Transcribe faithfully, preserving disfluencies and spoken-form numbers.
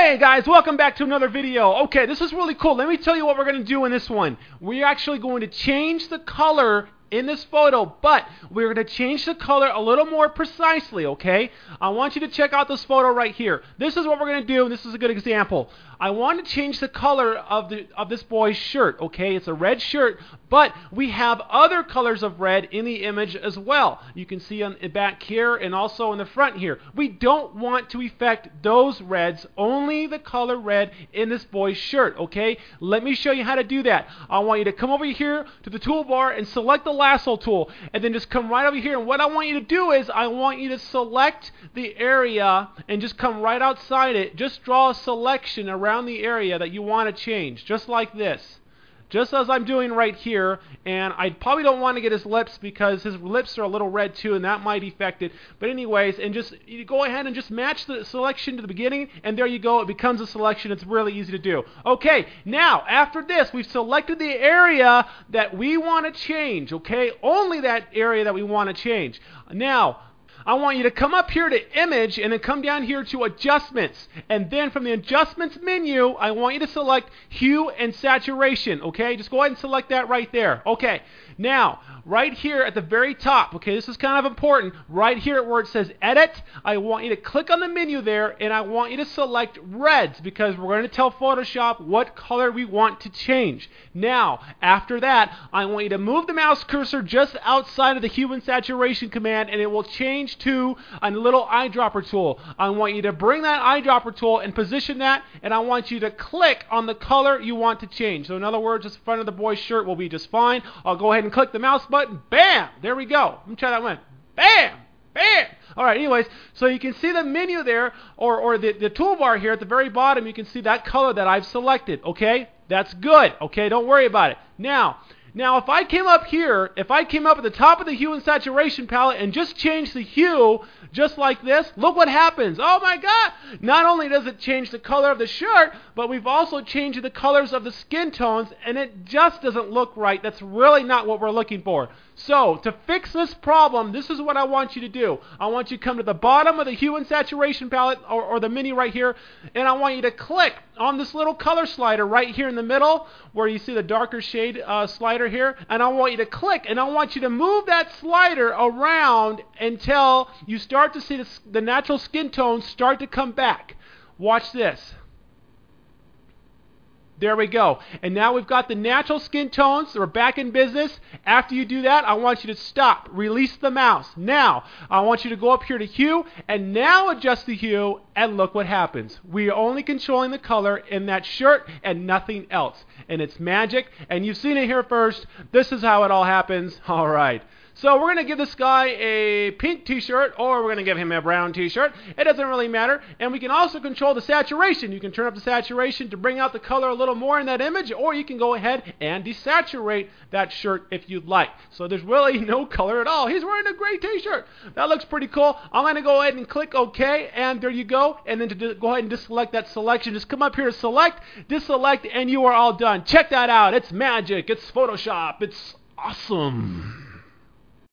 Hey guys, welcome back to another video. Okay, this is really cool. Let me tell you what we're going to do in this one. We're actually going to change the color in this photo, but we're going to change the color a little more precisely, okay? I want you to check out this photo right here. This is what we're going to do, and this is a good example. I want to change the color of the of this boy's shirt, okay? It's a red shirt, but we have other colors of red in the image as well. You can see on the back here and also in the front here. We don't want to affect those reds, only the color red in this boy's shirt, okay? Let me show you how to do that. I want you to come over here to the toolbar and select the lasso tool, and then just come right over here, and what I want you to do is I want you to select the area and just come right outside it. Just draw a selection around the area that you want to change, just like this, just as I'm doing right here. And I probably don't want to get his lips because his lips are a little red too, and that might affect it. But anyways, and just you go ahead and just match the selection to the beginning, and there you go, it becomes a selection. It's really easy to do. Okay, now after this, we've selected the area that we want to change, okay? Only that area that we want to change. Now I want you to come up here to Image and then come down here to Adjustments. And then from the Adjustments menu, I want you to select Hue and Saturation, okay? Just go ahead and select that right there. Okay, now, right here at the very top, okay, this is kind of important, right here where it says Edit, I want you to click on the menu there, and I want you to select Reds, because we're going to tell Photoshop what color we want to change. Now, after that, I want you to move the mouse cursor just outside of the Hue and Saturation command, and it will change to a little eyedropper tool. I want you to bring that eyedropper tool and position that, and I want you to click on the color you want to change. So in other words, the front of the boy's shirt will be just fine. I'll go ahead and click the mouse button. Bam! There we go. Let me try that one. Bam! Bam! Alright, anyways, so you can see the menu there, or, or the, the toolbar here at the very bottom. You can see that color that I've selected, okay? That's good, okay? Don't worry about it. Now, Now, if I came up here, if I came up at the top of the Hue and Saturation palette and just changed the hue, just like this, look what happens. Oh my God! Not only does it change the color of the shirt, but we've also changed the colors of the skin tones, and it just doesn't look right. That's really not what we're looking for. So, to fix this problem, this is what I want you to do. I want you to come to the bottom of the Hue and Saturation palette, or, or the menu right here, and I want you to click on this little color slider right here in the middle, where you see the darker shade uh, slider here, and I want you to click, and I want you to move that slider around until you start to see the, the natural skin tones start to come back. Watch this. There we go. And now we've got the natural skin tones. We're back in business. After you do that, I want you to stop. Release the mouse. Now, I want you to go up here to Hue, and now adjust the hue, and look what happens. We are only controlling the color in that shirt and nothing else. And it's magic, and you've seen it here first. This is how it all happens. All right. So we're going to give this guy a pink t-shirt, or we're going to give him a brown t-shirt. It doesn't really matter. And we can also control the saturation. You can turn up the saturation to bring out the color a little more in that image, or you can go ahead and desaturate that shirt if you'd like. So there's really no color at all. He's wearing a gray t-shirt. That looks pretty cool. I'm going to go ahead and click OK, and there you go. And then to go ahead and deselect that selection, just come up here to select, deselect, and you are all done. Check that out. It's magic. It's Photoshop. It's awesome.